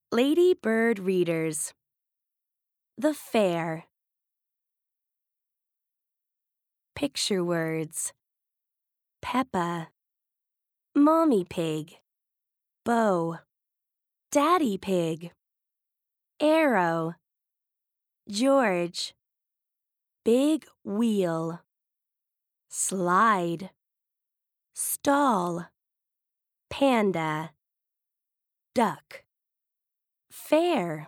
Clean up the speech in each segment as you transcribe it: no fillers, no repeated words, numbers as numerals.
Lady Bird Readers. The Fair. Picture words. Peppa. Mommy Pig. Bo. Daddy Pig. Arrow. George. Big wheel. Slide. Stall. Panda. Duck. Fair.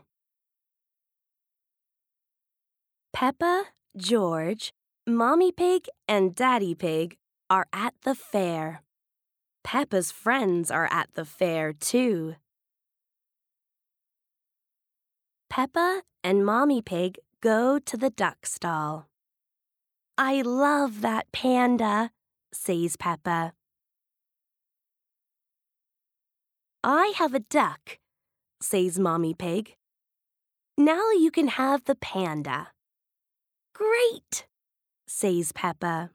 Peppa, George, Mommy Pig, and Daddy Pig are at the fair. Peppa's friends are at the fair, too. Peppa and Mommy Pig go to the duck stall. "I love that panda," says Peppa. "I have a duck," says Mommy Pig. "Now you can have the panda." "Great," says Peppa.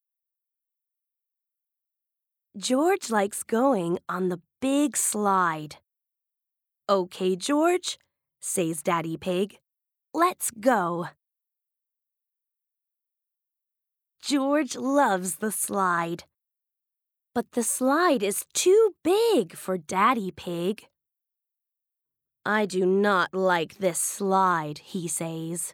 George likes going on the big slide. "Okay, George," says Daddy Pig. "Let's go." George loves the slide. But the slide is too big for Daddy Pig. "I do not like this slide," he says.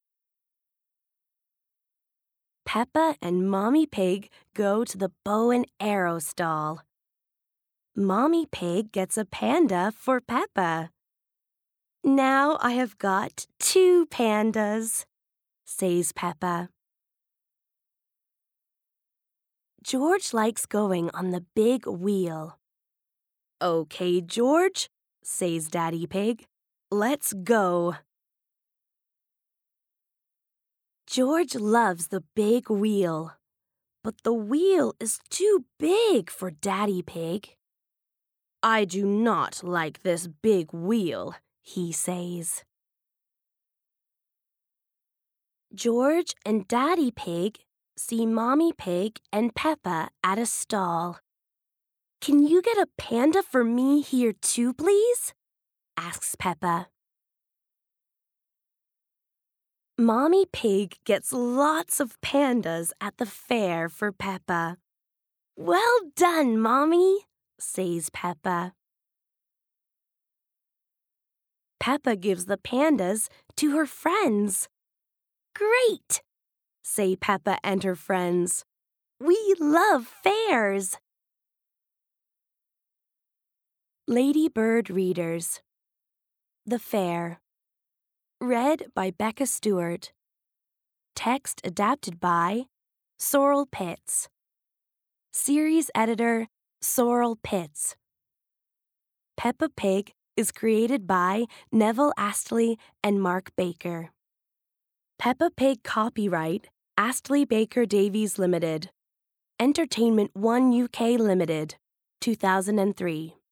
Peppa and Mommy Pig go to the bow and arrow stall. Mommy Pig gets a panda for Peppa. "Now I have got 2 pandas," says Peppa. George likes going on the big wheel. "Okay, George," says Daddy Pig. "Let's go." George loves the big wheel, but the wheel is too big for Daddy Pig. "I do not like this big wheel," he says. George and Daddy Pig see Mommy Pig and Peppa at a stall. "Can you get a panda for me here too, please?" asks Peppa. Mommy Pig gets lots of pandas at the fair for Peppa. "Well done, Mommy," says Peppa. Peppa gives the pandas to her friends. "Great," say Peppa and her friends. "We love fairs." Lady Bird Readers. The Fair. Read by Becca Stewart. Text adapted by Sorrel Pitts. Series editor Sorrel Pitts. Peppa Pig is created by Neville Astley and Mark Baker. Peppa Pig copyright Astley Baker Davies Limited. Entertainment One UK Limited, 2003.